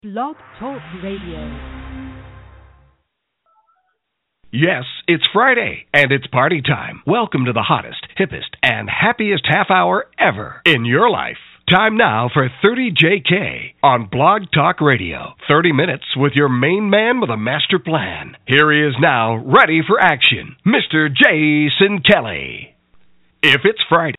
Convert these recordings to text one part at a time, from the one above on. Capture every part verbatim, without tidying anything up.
Blog Talk Radio. Yes, it's Friday, and it's party time. Welcome to the hottest, hippest, and happiest half hour ever in your life. Time now for thirty J K on Blog Talk Radio. thirty minutes with your main man with a master plan. Here he is now, ready for action, Mister Jason Kelly. If it's Friday.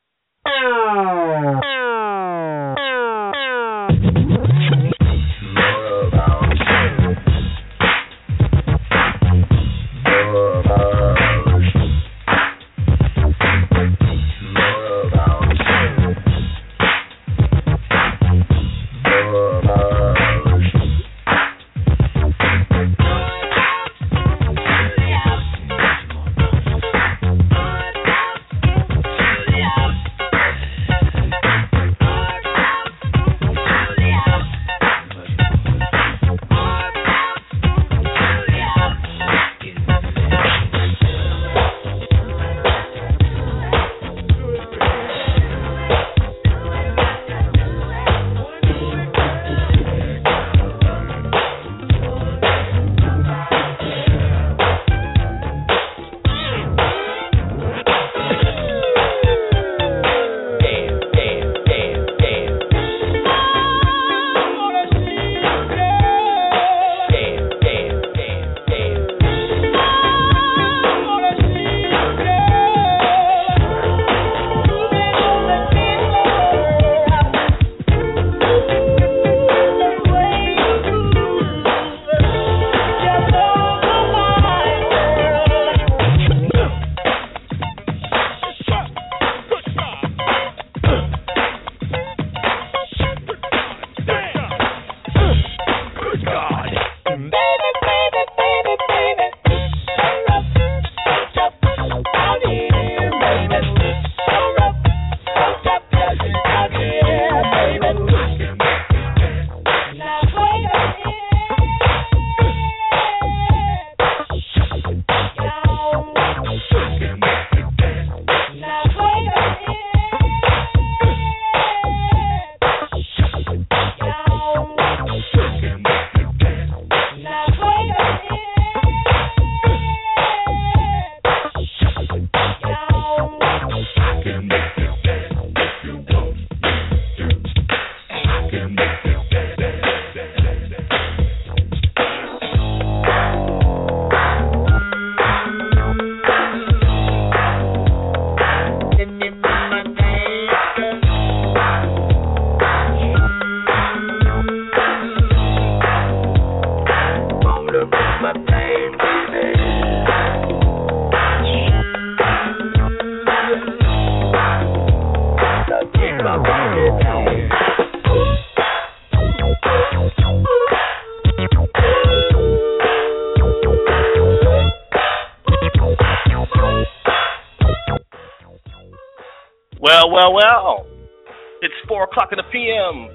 Well, well, well, it's four o'clock in the p m,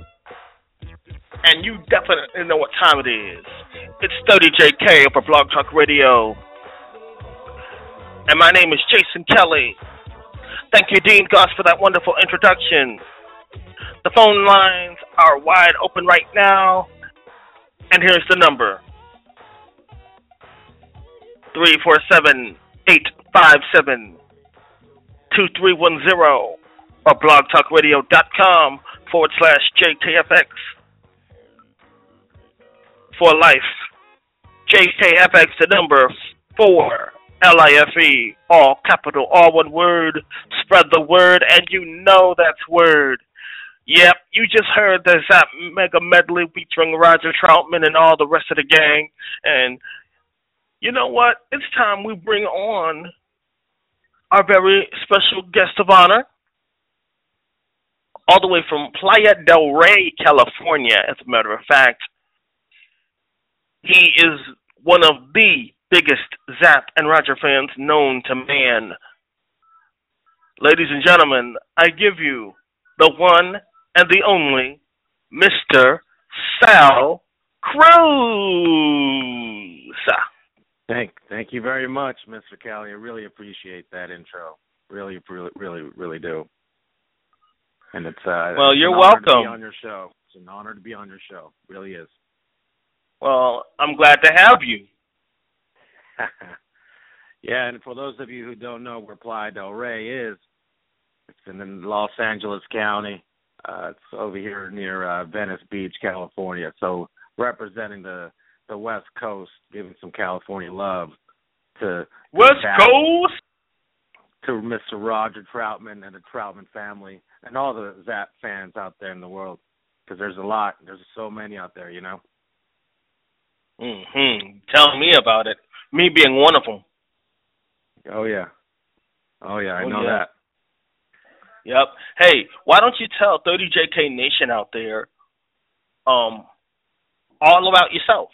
and you definitely know what time it is. It's thirty J K for Blog Talk Radio, and my name is Jason Kelly. Thank you, Dean Goss, for that wonderful introduction. The phone lines are wide open right now, and here's the number. three four seven, eight five seven, two three one zero or blogtalkradio.com forward slash JKFX for life. J K F X, the number four, L I F E, all capital, all one word. Spread the word, and you know that's word. Yep, you just heard the Zap Mega Medley featuring Roger Troutman and all the rest of the gang. And you know what? It's time we bring on our very special guest of honor, all the way from Playa del Rey, California, as a matter of fact. He is one of the biggest Zapp and Roger fans known to man. Ladies and gentlemen, I give you the one and the only Mister Sal Cruz. Thank, thank you very much, Mister Kelly. I really appreciate that intro. Really, really, really, really do. And it's uh, well, it's you're an honor to welcome be on your show. An honor to be on your show. Really is. Well, I'm glad to have you. Yeah, and for those of you who don't know where Playa del Rey is, it's in Los Angeles County. Uh, it's over here near uh, Venice Beach, California. So representing the the West Coast, giving some California love to West to Coast, to Mister Roger Troutman and the Troutman family and all the Zap fans out there in the world, because there's a lot. There's so many out there, you know. Mm-hmm. Tell me about it. Me being one of them. Oh yeah, oh yeah, I oh, know yeah. that. Yep. Hey, why don't you tell thirty J K Nation out there, um, all about yourself?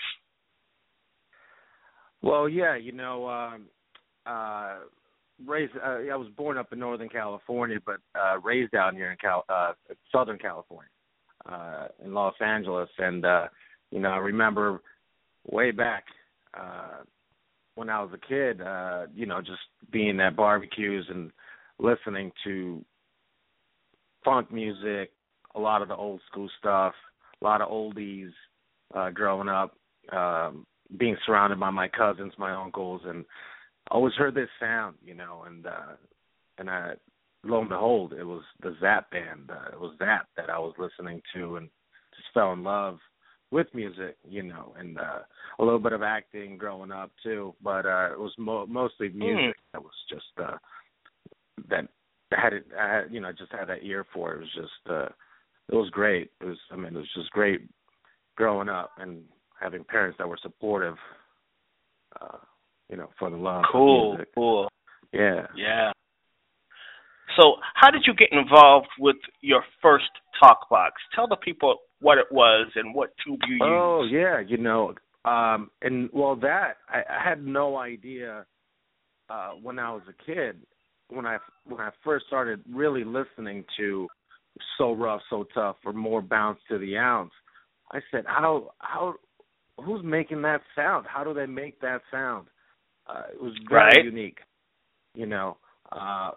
Well, yeah, you know, um, uh, raised. Uh, I was born up in Northern California, but uh, raised down here in Cal- uh, Southern California, uh, in Los Angeles, and uh, you know, I remember way back uh, when I was a kid, uh, you know, just being at barbecues and listening to funk music, a lot of the old school stuff, a lot of oldies uh, growing up. Um, being surrounded by my cousins, my uncles, and I always heard this sound, you know, and uh, and I, lo and behold, it was the Zap band. Uh, it was Zap that I was listening to, and just fell in love with music, you know, and uh, a little bit of acting growing up too, but uh, it was mo- mostly music. Mm. That was just uh, that I had it, I had, you know, just had that ear for it. It was just, uh, it was great. It was, I mean, it was just great growing up and having parents that were supportive, uh, you know, for the love cool, of music. Cool. Yeah. Yeah. So how did you get involved with your first talk box? Tell the people what it was and what tube you used. Oh, yeah, you know, um, and, well, that, I, I had no idea uh, when I was a kid, when I, when I first started really listening to So Rough, So Tough, or More Bounce to the Ounce, I said, how, how, who's making that sound? How do they make that sound? Uh, it was very right. unique, you know, uh,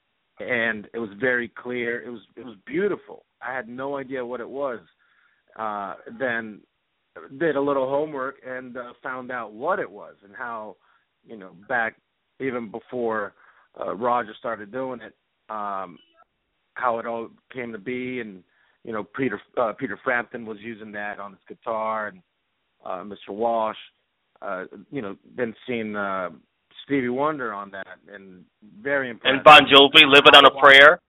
and it was very clear. It was it was beautiful. I had no idea what it was. Uh, then did a little homework and uh, found out what it was and how, you know, back even before uh, Roger started doing it, um, how it all came to be, and you know, Peter uh, Peter Frampton was using that on his guitar, and uh, Mister Walsh, uh, you know, then seeing uh, Stevie Wonder on that, and very impressed. And Bon Jovi, Living on a Prayer.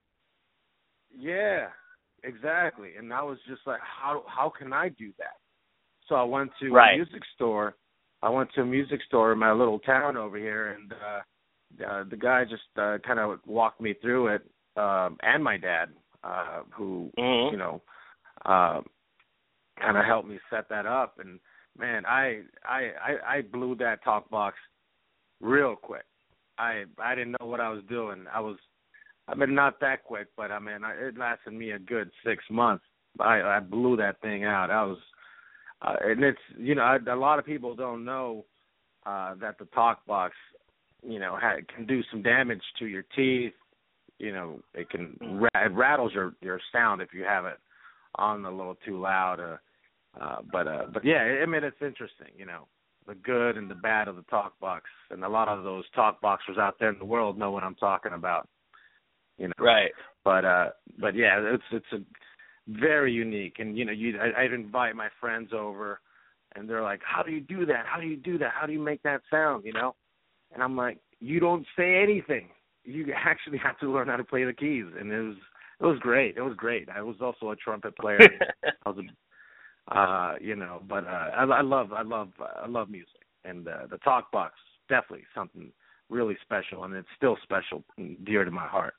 Yeah, exactly. And I was just like, how how can I do that? So I went to right. a music store. I went to a music store in my little town over here, and uh, uh, the guy just uh, kind of walked me through it, um, and my dad, uh, who, mm-hmm. you know, uh, kind of helped me set that up. And man, I, I I I blew that talk box real quick. I I didn't know what I was doing. I was, I mean, not that quick, but I mean, it lasted me a good six months. I I blew that thing out. I was, uh, and it's, you know, I, a lot of people don't know uh, that the talk box, you know, ha- can do some damage to your teeth. You know, it can it rattles your your sound if you have it on a little too loud. Uh, uh, but uh, but yeah, I mean, it's interesting, you know, the good and the bad of the talk box, and a lot of those talk boxers out there in the world know what I'm talking about. You know, right? But uh, but yeah, it's it's a very unique, and you know, you I, I'd invite my friends over, and they're like, "How do you do that? How do you do that? How do you make that sound?" You know, and I'm like, "You don't say anything. You actually have to learn how to play the keys." And it was it was great. It was great. I was also a trumpet player. I was a, uh, you know, but uh, I, I love I love I love music, and uh, the talk box definitely something really special, and it's still special and dear to my heart.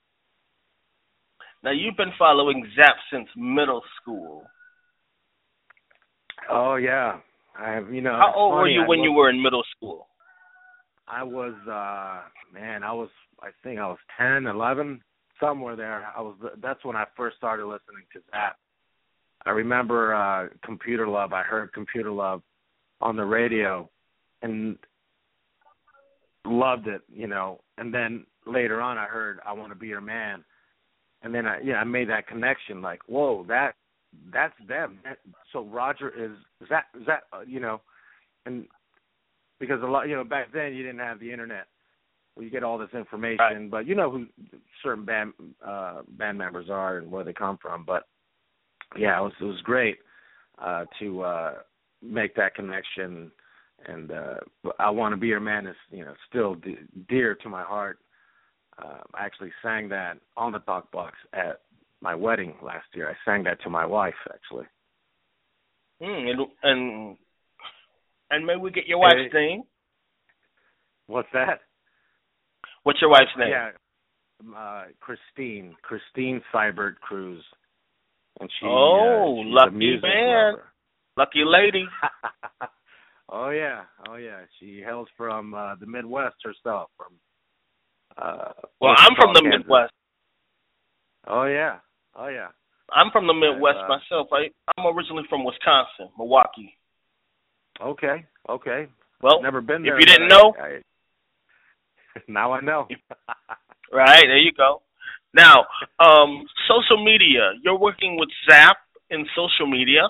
Now, you've been following Zap since middle school. Oh, yeah. I have, you know. How old funny, were you I when was, you were in middle school? I was, uh, man, I was, I think I was ten, eleven, somewhere there. I was. That's when I first started listening to Zap. I remember uh, Computer Love. I heard Computer Love on the radio and loved it, you know. And then later on, I heard I Want to Be Your Man. And then I, yeah, I made that connection. Like, whoa, that that's them. That, so Roger is is that is that uh, you know, and because a lot you know back then you didn't have the internet, where you get all this information, Right. but you know who certain band uh, band members are and where they come from. But yeah, it was it was great uh, to uh, make that connection, and uh, I Want to Be Your Man is you know still de- dear to my heart. Uh, I actually sang that on the talk box at my wedding last year. I sang that to my wife, actually. Mm, and, and and may we get your wife's Hey. name? What's that? What's your wife's name? Yeah, uh, Christine, Christine Seibert Cruz, and she. Oh, uh, she's lucky a music man. lover. Lucky lady. Oh yeah, oh yeah. She hails from uh, the Midwest herself. From. Uh, Well, I'm from the Kansas. Midwest. Oh yeah, oh yeah. I'm from the Midwest uh, myself. I, I'm originally from Wisconsin, Milwaukee. Okay, okay. Well, Never been if there. you didn't but know, I, I, now I know. right, there you go. Now, um, social media. You're working with Zap in social media.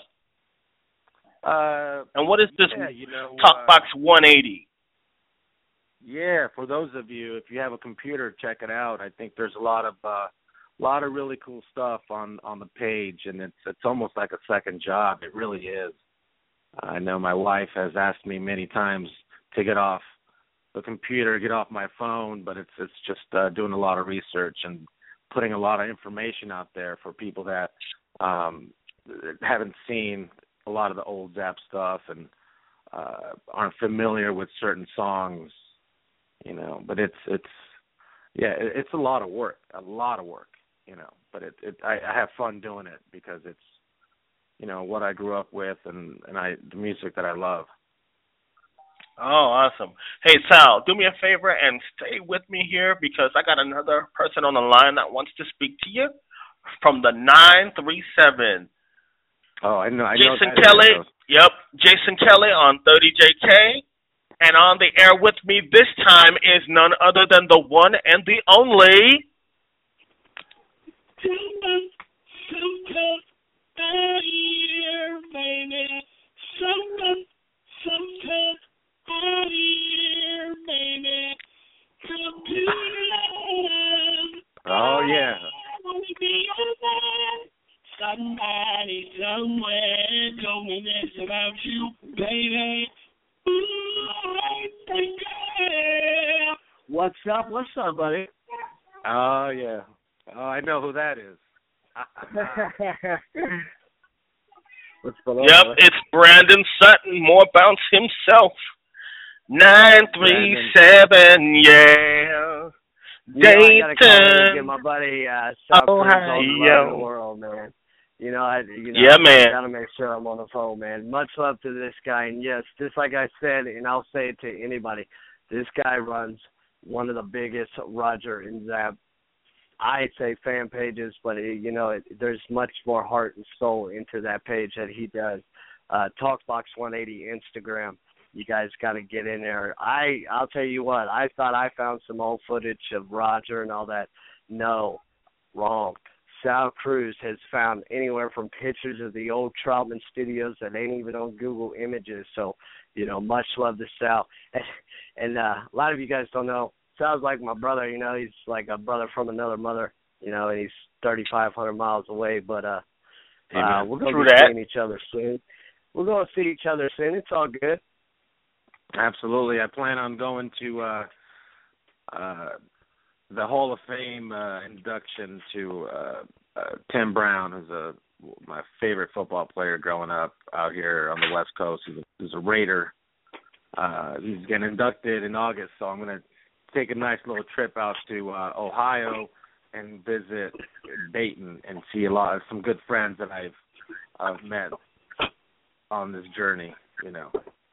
uh, And what is this yeah, you know, TalkBox uh, one eighty? Yeah, for those of you, if you have a computer, check it out. I think there's a lot of uh, lot of really cool stuff on, on the page, and it's it's almost like a second job. It really is. I know my wife has asked me many times to get off the computer, get off my phone, but it's it's just uh, doing a lot of research and putting a lot of information out there for people that um, haven't seen a lot of the old Zap stuff and uh, aren't familiar with certain songs, you know. But it's it's yeah, it, it's a lot of work, a lot of work, you know. But it, it I, I have fun doing it because it's, you know, what I grew up with and and I the music that I love. Oh, awesome. Hey, Sal, do me a favor and stay with me here because I got another person on the line that wants to speak to you from the nine three seven. Oh, I know. I Jason know that Kelly. is. Yep, Jason Kelly on thirty J K. And on the air with me this time is none other than the one and the only. Oh yeah. Somebody somewhere told me this about you, baby. What's up? What's up, buddy? Oh yeah. Oh, I know who that is. What's going on? Yep, it's Brandon Sutton, more bounce himself. nine three seven, yeah. You know, I gotta call in and Dayton. get my buddy uh, South Oh, Cruz hi, on the yo. road the world, man. You know, I you know, Yeah, man. I gotta make sure I'm on the phone, man. Much love to this guy, and yes, just like I said, and I'll say it to anybody, this guy runs one of the biggest Roger and Zap, I say fan pages, but it, you know, it, there's much more heart and soul into that page that he does. Uh, Talkbox one eighty Instagram. You guys got to get in there. I I'll tell you what. I thought I found some old footage of Roger and all that. No, wrong. Sal Cruz has found anywhere from pictures of the old Troutman studios that ain't even on Google Images. So, you know, much love to Sal. And, and uh, a lot of you guys don't know, Sal's like my brother. You know, he's like a brother from another mother. You know, and he's thirty-five hundred miles away. But uh, uh, we're going to be that. seeing each other soon. We're going to see each other soon. It's all good. Absolutely. I plan on going to uh, uh, the Hall of Fame uh, induction to uh, uh, Tim Brown, who's a my favorite football player growing up out here on the West Coast. He's a, he's a Raider. Uh, he's getting inducted in August, so I'm going to take a nice little trip out to uh, Ohio and visit Dayton and see a lot of some good friends that I've I've met on this journey. You know.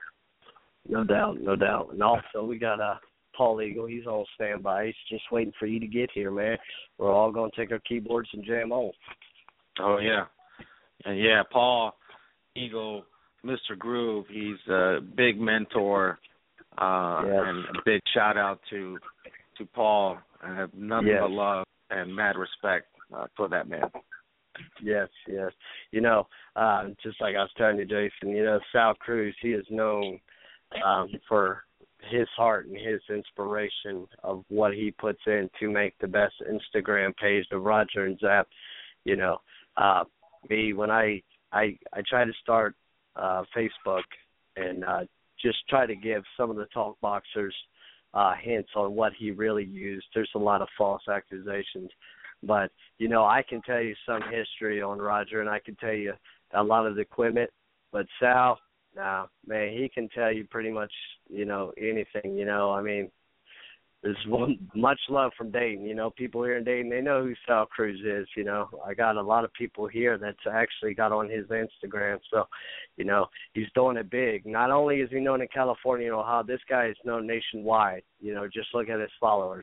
No doubt, no doubt. And also, we got uh, Paul Eagle. He's on standby. He's just waiting for you to get here, man. We're all going to take our keyboards and jam on. Oh, yeah. And, yeah, Paul Eagle, Mister Groove, he's a big mentor. Uh, Yes. And a big shout-out to to Paul. I have nothing Yes. but love and mad respect uh, for that man. Yes, yes. You know, uh, just like I was telling you, Jason, you know, Sal Cruz, he is known um, for his heart and his inspiration of what he puts in to make the best Instagram page, the Roger and Zap. You know, uh, me, when I, I, I try to start uh, Facebook and uh, just try to give some of the talk boxers uh, hints on what he really used. There's a lot of false accusations. But, you know, I can tell you some history on Roger, and I can tell you a lot of the equipment. But Sal, nah, man, he can tell you pretty much, you know, anything, you know. I mean, there's one, much love from Dayton. You know, people here in Dayton, they know who Sal Cruz is, you know. I got a lot of people here that's actually got on his Instagram. So, you know, he's doing it big. Not only is he known in California and Ohio, this guy is known nationwide. You know, just look at his followers.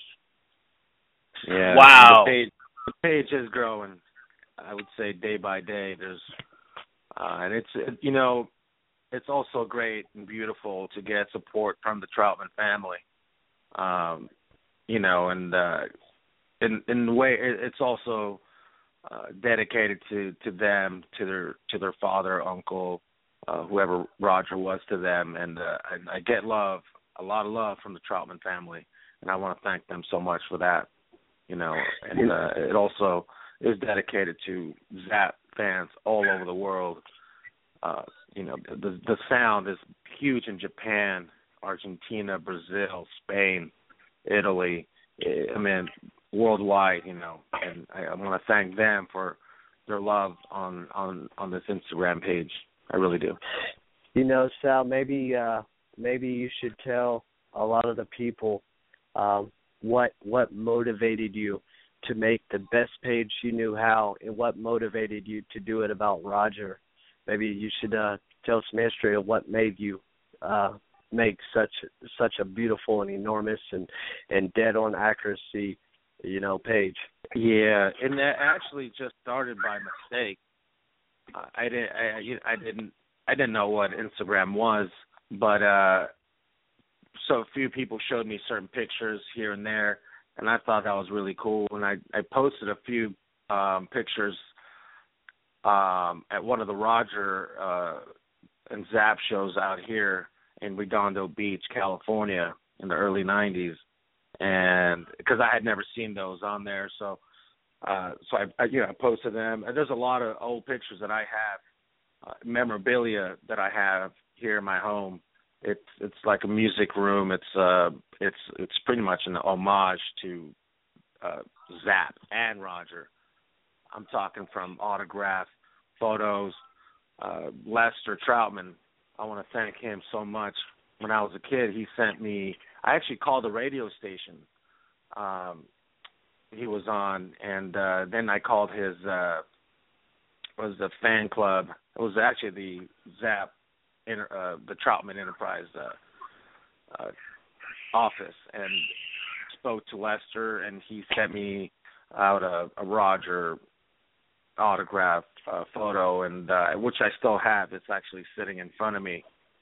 Yeah. Wow. The page, the page is growing, I would say, day by day. There's, uh, and it's, it, you know, it's also great and beautiful to get support from the Troutman family. Um, you know, and uh, in in the way it, it's also uh, dedicated to, to them, to their to their father, uncle, uh, whoever Roger was to them, and uh, and I get love, a lot of love from the Troutman family, and I want to thank them so much for that. You know, and uh, it also is dedicated to Zap fans all over the world. Uh, you know, the the sound is huge in Japan, Argentina, Brazil, Spain, Italy. I mean, worldwide. You know, and I, I want to thank them for their love on, on, on this Instagram page. I really do. You know, Sal, maybe uh, maybe you should tell a lot of the people um, what what motivated you to make the best page you knew how, and what motivated you to do it about Roger. Maybe you should uh, tell some history of what made you uh, make such such a beautiful and enormous and, and dead on accuracy, you know, page. Yeah, and that actually just started by mistake. Uh, I didn't I, I didn't I didn't know what Instagram was, but uh, so a few people showed me certain pictures here and there, and I thought that was really cool. And I, I posted a few um, pictures um, at one of the Roger uh, and Zap shows out here in Redondo Beach, California, in the early nineties, and because I had never seen those on there, so uh, so I, I you know I posted them. And there's a lot of old pictures that I have, uh, memorabilia that I have here in my home. It's it's like a music room. It's uh it's it's pretty much an homage to uh, Zap and Roger. I'm talking from autograph photos. Uh, Lester Troutman, I want to thank him so much. When I was a kid, he sent me. I actually called the radio station um, he was on, and uh, then I called his uh, was the fan club. It was actually the Zap. In, uh, the Troutman Enterprise uh, uh, office, and spoke to Lester, and he sent me out a, a Roger autograph uh, photo, and uh, which I still have. It's actually sitting in front of me,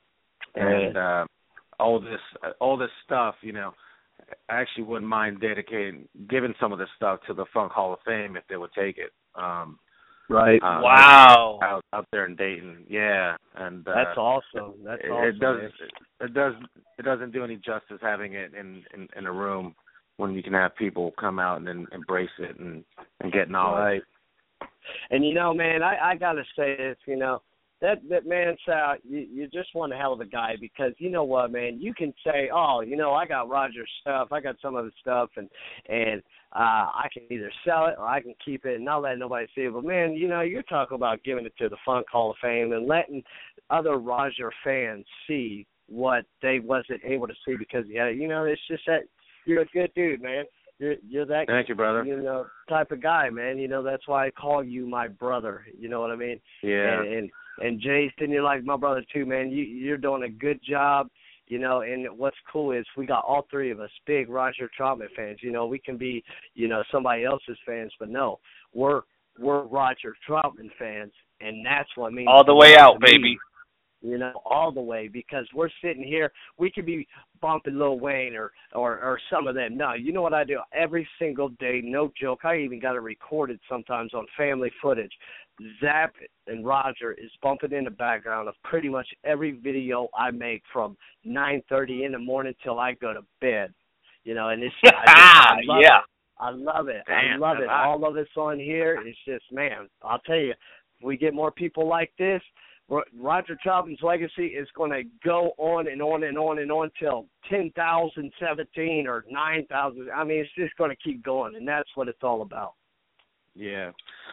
and uh, all this uh, all this stuff, you know, I actually wouldn't mind dedicating, giving some of this stuff to the Funk Hall of Fame if they would take it. Um, Right. Uh, Wow. Out, out there in Dayton, yeah, and uh, That's awesome. That's it, awesome. it does. Man. It does. It doesn't do any justice having it in, in, in a room when you can have people come out and, and embrace it and, and get knowledge. Right. And you know, man, I, I gotta say this. You know, that that man, Sal, you, you just one hell of a guy, because you know what, man, you can say, oh, you know, I got Roger's stuff, I got some of his stuff, and and. Uh, I can either sell it or I can keep it and not let nobody see it. But, man, you know, you're talking about giving it to the Funk Hall of Fame and letting other Roger fans see what they wasn't able to see because he had it. You know, it's just that you're a good dude, man. You're you're that Thank you, brother. You know, type of guy, man. You know, that's why I call you my brother. You know what I mean? Yeah. And and, and Jason, you're like my brother too, man. You you're doing a good job. You know, and what's cool is we got all three of us big Roger Troutman fans. You know, we can be, you know, somebody else's fans, but no, we're we're Roger Troutman fans, and that's what means all the way out, baby. you know, all the way, because we're sitting here, we could be bumping Lil Wayne or, or, or some of them. No, you know what I do? Every single day, no joke, I even got it recorded sometimes on family footage. Zap and Roger is bumping in the background of pretty much every video I make from nine thirty in the morning till I go to bed. You know, and it's I, just, I love yeah. it. I love it. Damn, I love it. hot. All of us on here, it's just, man, I'll tell you, if we get more people like this, Roger Troutman's legacy is going to go on and on and on and on till ten thousand seventeen or nine thousand. I mean, it's just going to keep going, and that's what it's all about. Yeah.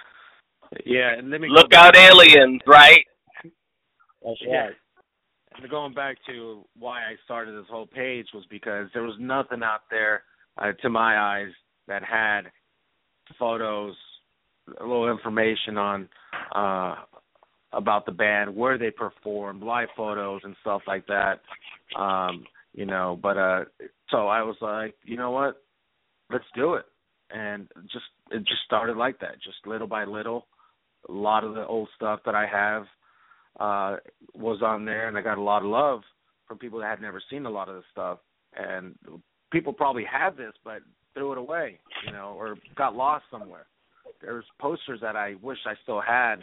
Yeah, and let me Look go out, back. aliens, right? That's Yeah. right. And going back to why I started this whole page was because there was nothing out there, uh, to my eyes, that had photos, a little information on uh, about the band, where they performed, live photos and stuff like that. Um, you know, but uh, so I was like, you know what, let's do it, and just it just started like that, just little by little. A lot of the old stuff that I have uh, was on there, and I got a lot of love from people that had never seen a lot of this stuff, and people probably had this but threw it away, you know, or got lost somewhere. There's posters that I wish I still had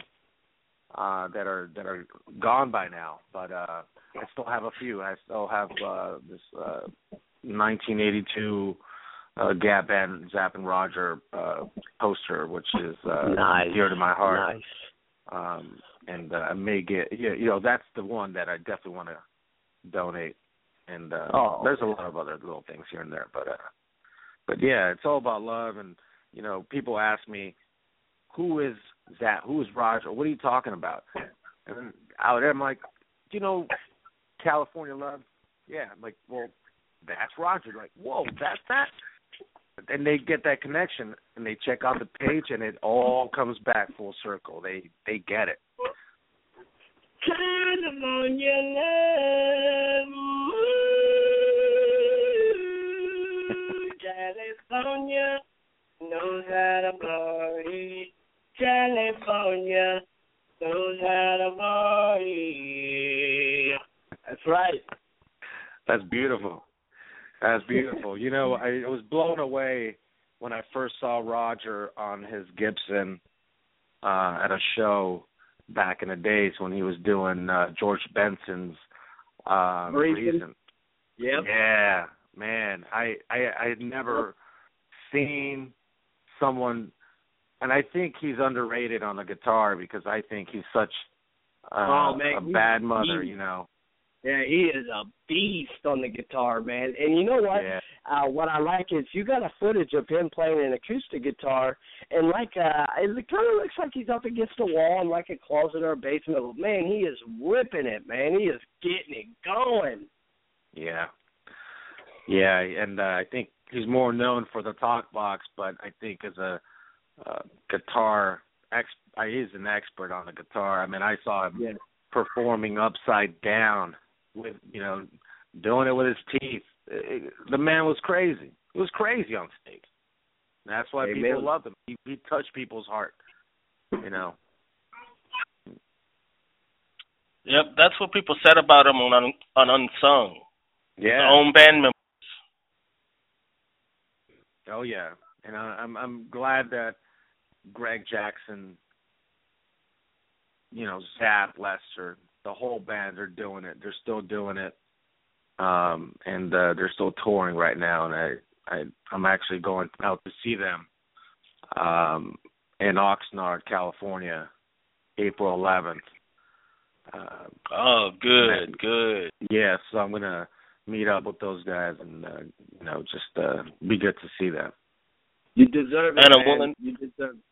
uh, that are that are gone by now, but uh, I still have a few. I still have uh, this uh, nineteen eighty-two uh, Gap Band Zap and Roger uh, poster, which is uh, nice. dear to my heart. Nice. Um, and uh, I may get, yeah, you know, that's the one that I definitely want to donate. And uh, oh. there's a lot of other little things here and there, but uh, but yeah, it's all about love. And you know, people ask me, who is that? Who is Roger? What are you talking about? And then out there, I'm like, do you know California Love? Yeah. I'm like, well, that's Roger. Like, whoa, that's that. And they get that connection, and they check out the page, and it all comes back full circle. They they get it. California love, California knows how to party. California knows how to party. That's right. That's beautiful. That's beautiful. You know, I was blown away when I first saw Roger on his Gibson uh, at a show back in the days when he was doing uh, George Benson's um, Reason. Reason. Yep. Yeah, man. I, I I had never seen someone, and I think he's underrated on the guitar because I think he's such uh, oh, man, a he, bad mother, he, you know. Yeah, he is a beast on the guitar, man. And you know what? Yeah. Uh, what I like is you got a footage of him playing an acoustic guitar, and like uh, it kind of looks like he's up against a wall in like a closet or a basement. But man, he is whipping it, man. He is getting it going. Yeah. Yeah, and uh, I think he's more known for the talk box, but I think as a uh, guitar ex, uh, he's an expert on the guitar. I mean, I saw him yeah. performing upside down with, you know, doing it with his teeth. It, the man was crazy. He was crazy on stage. That's why Amen. people loved him. He, he touched people's heart, you know. Yep, that's what people said about him on on Unsung. Yeah. His own band members. Oh yeah, and I, I'm I'm glad that Greg Jackson, you know, Zap, Lester, the whole band are doing it. They're still doing it, um, and uh, they're still touring right now. And I, I I'm actually going out to see them um, in Oxnard, California, April eleventh. Uh, oh, good, good. Yeah, so I'm gonna meet up with those guys and uh, you know just uh, be good to see them. You deserve it, and I'm man. willing. You deserve it.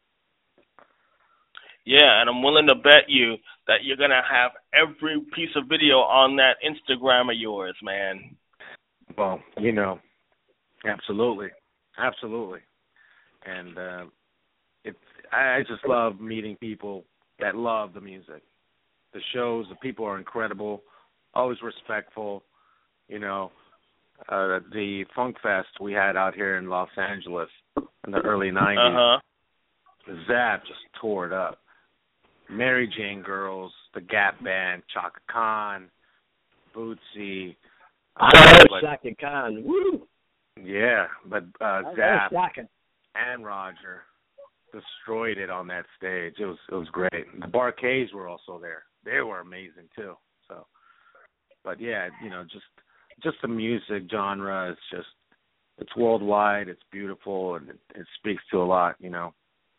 Yeah, and I'm willing to bet you that you're gonna have every piece of video on that Instagram of yours, man. Well, you know, absolutely, absolutely, and uh, it's I just love meeting people that love the music. The shows, the people are incredible, always respectful. You know, uh, the Funk Fest we had out here in Los Angeles in the early nineties, uh-huh. Zap just tore it up. Mary Jane Girls, the Gap Band, Chaka Khan, Bootsy. I Uh, love but, Shaka Khan. Woo! yeah, but uh, I love Zapp Shaka. and Roger destroyed it on that stage. It was it was great. The Bar-Kays were also there. They were amazing too. So, but yeah, you know, just just the music genre is just it's worldwide. It's beautiful and it, it speaks to a lot. You know.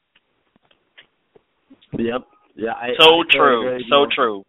Yep. Yeah. I, So I true. agree, So you know. true.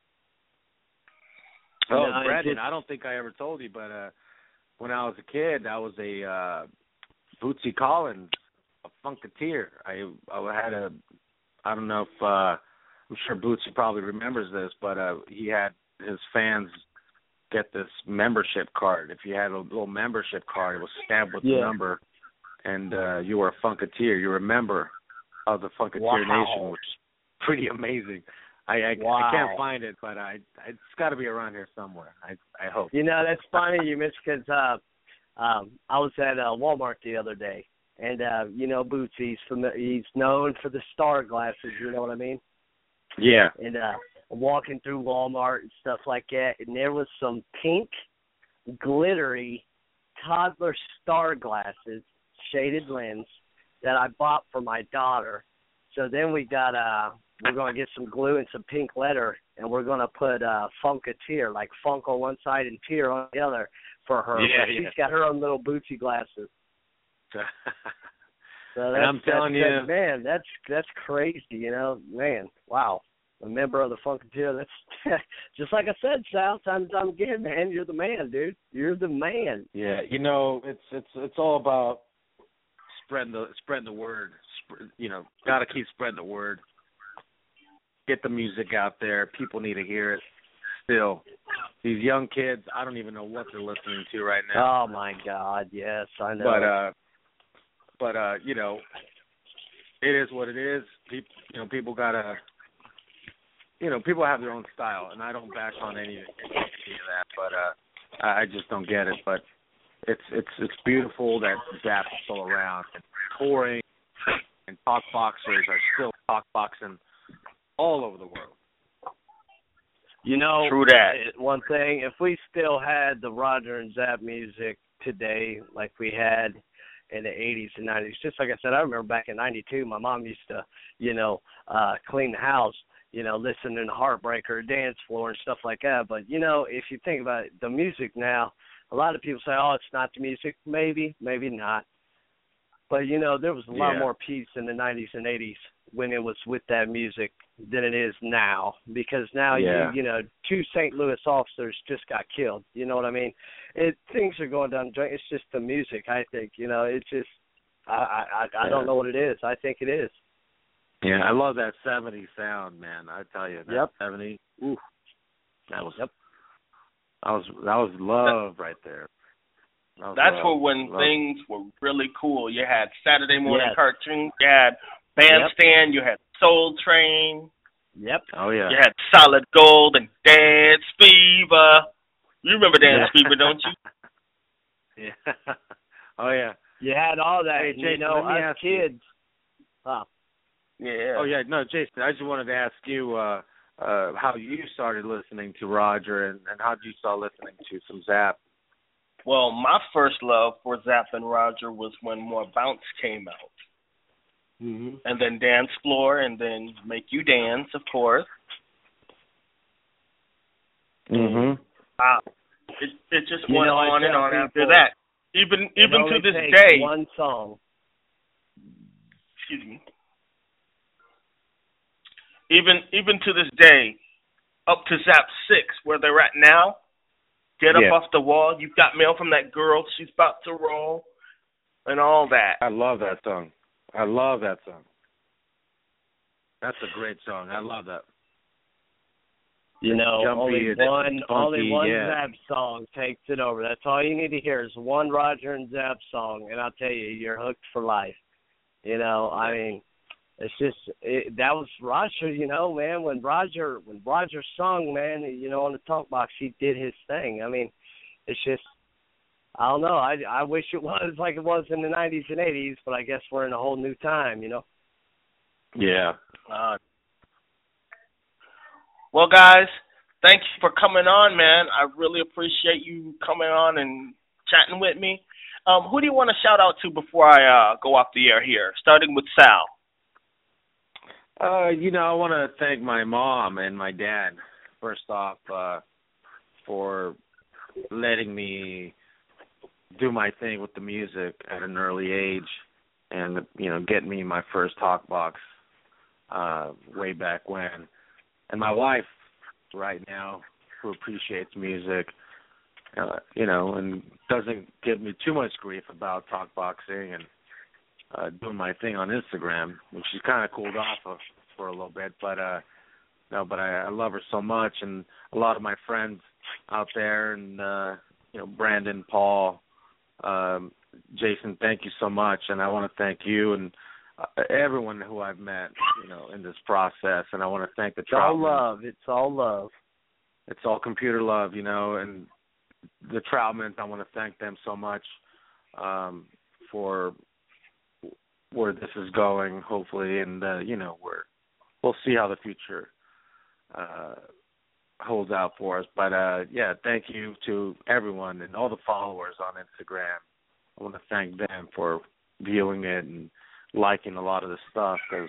Oh, No, it Brandon, just- I don't think I ever told you, but uh, when I was a kid, I was a uh, Bootsy Collins, a Funketeer. I I had a, I don't know if uh, I'm sure Bootsy probably remembers this, but uh, he had his fans get this membership card. If you had a little membership card, it was stamped with Yeah. the number, and uh, you were a Funketeer. You were a member of the Funketeer Wow. Nation, which is pretty amazing. I I, Wow. I can't find it, but I it's got to be around here somewhere. I I hope. You know, that's funny you missed because uh, um, I was at uh, Walmart the other day, and uh, you know, Boots, he's fami- he's known for the star glasses. You know what I mean? Yeah. And uh, I'm walking through Walmart and stuff like that, and there was some pink, glittery toddler star glasses, shaded lens, that I bought for my daughter. So then we got uh, we're gonna get some glue and some pink letter, and we're gonna put uh, Funketeer, like Funk on one side and Tear on the other, for her. Yeah, But yeah. she's got her own little Bootsy glasses. So that's, And I'm telling that's, you- that, man, that's that's crazy, you know, man, wow. A member of the Funketeer, that's just like I said, Sal, time and time again, man, you're the man, dude. You're the man. Yeah, you know, it's it's it's all about spreading the spreading the word. Sp- you know, got to keep spreading the word. Get the music out there. People need to hear it. Still, these young kids, I don't even know what they're listening to right now. Oh my God, yes, I know. But uh, but uh, you know, it is what it is. People, you know, people gotta, you know, people have their own style, and I don't bash on any, any of that. But uh, I I just don't get it. But it's it's it's beautiful that Zapp is still around and touring, and talk boxers are still talk boxing all over the world. You know, True that. it- one thing, if we still had the Roger and Zapp music today like we had in the eighties and nineties, just like I said, I remember back in ninety-two, my mom used to, you know, uh, clean the house, you know, listening to Heartbreaker, Dance Floor, and stuff like that. But, you know, if you think about it, the music now, a lot of people say, oh, it's not the music. Maybe, maybe not. But, you know, there was a lot Yeah. more peace in the nineties and eighties when it was with that music than it is now. Because now, Yeah. you, you know, two Saint Louis officers just got killed. You know what I mean? It Things are going down the drain. It's just the music, I think. You know, it's just, I, I, I, I don't Yeah. know what it is. I think it is. Yeah, I love that seventies sound, man. I tell you, that Yep. seventies. Ooh, that was Yep. that was that was love right there. That was That's love. where when Love. things were really cool. You had Saturday morning Yes. cartoons. You had Bandstand. You had Soul Train. Yep. Oh yeah. You had Solid Gold and Dance Fever. You remember Dance Yeah. Fever, don't you? Yeah. Oh yeah. You had all that. Hey, and, you Jason, know, let me us ask you. kids. Oh, Yeah. Oh yeah. No, Jason, I just wanted to ask you uh, uh, how you started listening to Roger and, and how you start listening to some Zapp. Well, my first love for Zapp and Roger was when More Bounce came out. Mm-hmm. And then Dance Floor, and then Make You Dance, of course. Mm-hmm. Wow. It, it just You went know, I on and tell on after people, that. Even it even only to this takes day. one song. Excuse me. Even even to this day, up to Zapp six, where they're at now, Get Up Yeah. Off the Wall, You've Got Mail from That Girl, She's About to Roll, and all that. I love that song. I love that song. That's a great song. I love that. You know, Jumpy, only it's one, funky, only one yeah. Zapp song takes it over. That's all you need to hear is one Roger and Zapp song, and I'll tell you, you're hooked for life. You know, I mean, it's just it, that was Roger. You know, man, when Roger when Roger sung, man, you know, on the talk box, he did his thing. I mean, it's just, I don't know. I I wish it was like it was in the nineties and eighties, but I guess we're in a whole new time. You know. Yeah. Uh, Well, guys, thank you for coming on, man. I really appreciate you coming on and chatting with me. Um, who do you want to shout out to before I uh, go off the air here? Starting with Sal. Uh, you know, I want to thank my mom and my dad, first off, uh, for letting me do my thing with the music at an early age and, you know, getting me my first talk box uh, way back when. And my wife right now, who appreciates music, uh, you know, and doesn't give me too much grief about talk boxing and uh, doing my thing on Instagram, which she's kind of cooled off of for a little bit. But, uh, no, but I, I love her so much. And a lot of my friends out there and, uh, you know, Brandon, Paul, um, Jason, thank you so much. And I want to thank you and uh, everyone who I've met, you know, in this process. And I want to thank the It's all Troutmans. love. It's all love. It's all computer love, you know, and the Troutmans, I want to thank them so much um, for where this is going, hopefully, and, uh, you know, we're, we'll see how the future uh, holds out for us. But, uh, yeah, thank you to everyone and all the followers on Instagram. I want to thank them for viewing it and liking a lot of the stuff, because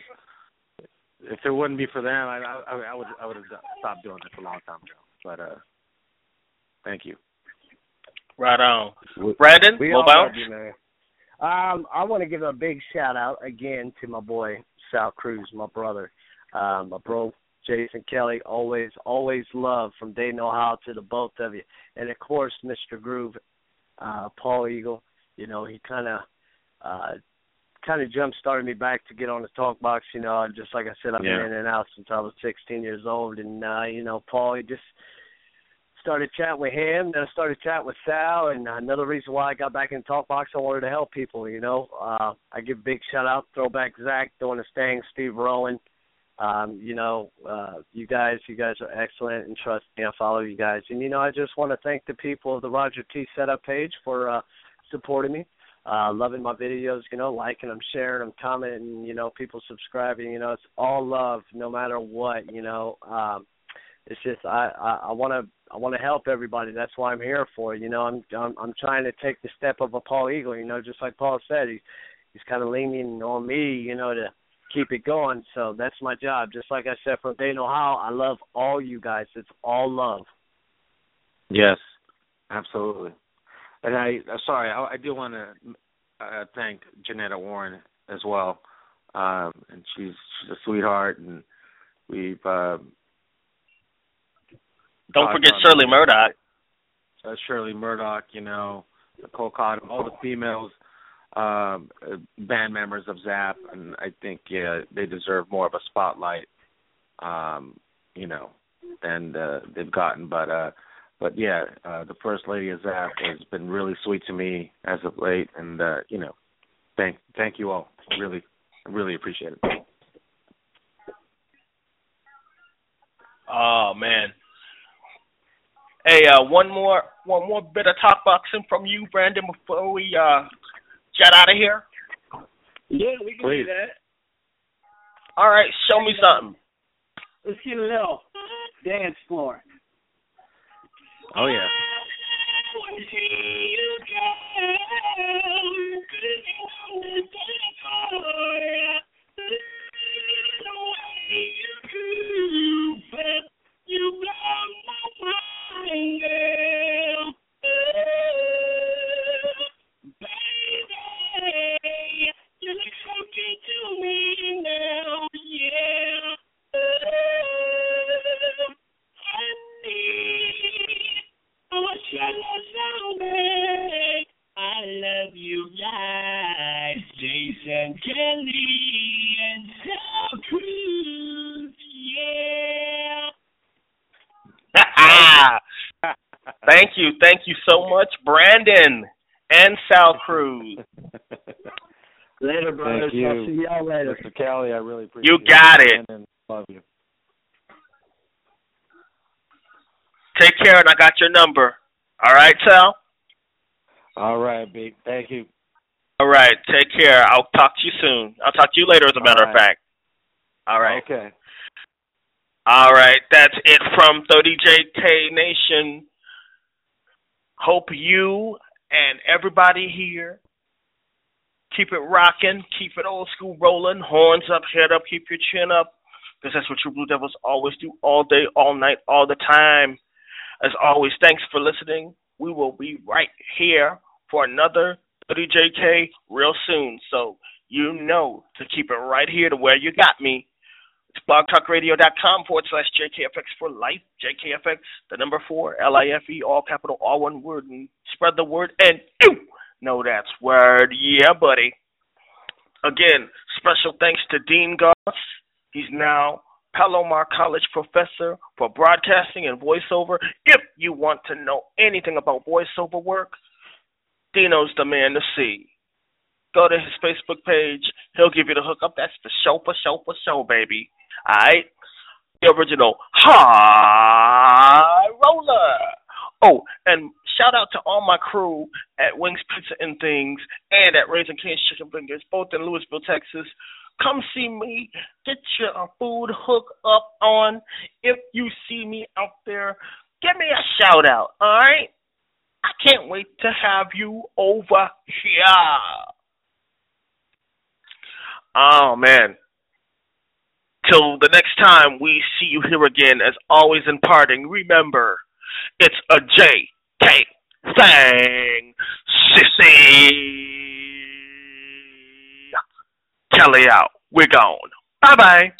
if it wouldn't be for them, I, I, I would I would have stopped doing this a long time ago. But uh, thank you. Right on. Brandon, We Mo all Bounce. love you, man. Um, I want to give a big shout out again to my boy Sal Cruz, my brother, um, my bro Jason Kelly. Always, always love from Dayton, Ohio to the both of you, and of course Mister Groove, uh, Paul Eagle. You know, he kind of uh, kind of jump started me back to get on the talk box. You know, just like I said, I've Yeah. been in and out since I was sixteen years old, and uh, you know, Paul, he just started chatting with him, then I started chatting with Sal, and another reason why I got back in the talk box, I wanted to help people, you know. Uh, I give a big shout-out, Throwback Zach, doing his thing, Steve Rowan. Um, you know, uh, you guys, you guys are excellent, and trust me, I follow you guys. And, you know, I just want to thank the people of the Roger T Setup page for uh, supporting me, uh, loving my videos, you know, liking them, sharing them, commenting, you know, people subscribing. You know, it's all love no matter what, you know. Um, it's just I, I, I want to I want to help everybody. That's why I'm here for. You know, I'm, I'm I'm trying to take the step of a Paul Eagle. You know, just like Paul said, he, he's kind of leaning on me, you know, to keep it going. So that's my job. Just like I said from Dayton, Ohio, I love all you guys. It's all love. Yes, absolutely. And I, uh, sorry, I, I do want to uh, thank Janetta Warren as well. Um, and she's she's a sweetheart, and we've. Uh, Don't forget Shirley Murdoch. Uh, Shirley Murdoch, you know, Nicole Cotton, all the females, um, uh, band members of Zap, and I think yeah, they deserve more of a spotlight, um, you know, than uh, they've gotten. But uh, but yeah, uh, the First Lady of Zap has been really sweet to me as of late, and uh, you know, thank thank you all. Really, really appreciate it. Oh man. Hey, uh, one more, one more bit of talk boxing from you, Brandon, before we uh, jet out of here. Yeah, we can Please. do that. All right, show me something. Let's get a little dance floor. Oh yeah. Thank you. Thank you so much, Brandon and Sal Cruz. Later, brothers. Thank you. I'll see y'all later. Mister Kelly, I really appreciate You got it. it. And love you. Take care, and I got your number. All right, Sal? All right, big. Thank you. All right. Take care. I'll talk to you soon. I'll talk to you later, as a matter All of right. fact. All right. Okay. All right, that's it from thirty J K Nation. Hope you and everybody here keep it rocking, keep it old school rolling, horns up, head up, keep your chin up, because that's what True Blue Devils always do all day, all night, all the time. As always, thanks for listening. We will be right here for another thirty J K real soon. So you know to keep it right here to where you got me. It's blogtalkradio.com forward slash JKFX for life. J K F X, the number four, L I F E, all capital, all one word. And spread the word and you know that's word. Yeah, buddy. Again, special thanks to Dean Goss. He's now Palomar College professor for broadcasting and voiceover. If you want to know anything about voiceover work, Dino's the man to see. Go to his Facebook page. He'll give you the hookup. That's the show for show for show, baby. All right? The original High Roller. Oh, and shout out to all my crew at Wings Pizza and Things and at Raising Cane's Chicken Fingers, both in Louisville, Texas. Come see me. Get your food hook up on. If you see me out there, give me a shout out, all right? I can't wait to have you over here. Oh, man. Till the next time we see you here again, as always in parting, remember, it's a J K thing, sissy. Kelly out. We're gone. Bye-bye.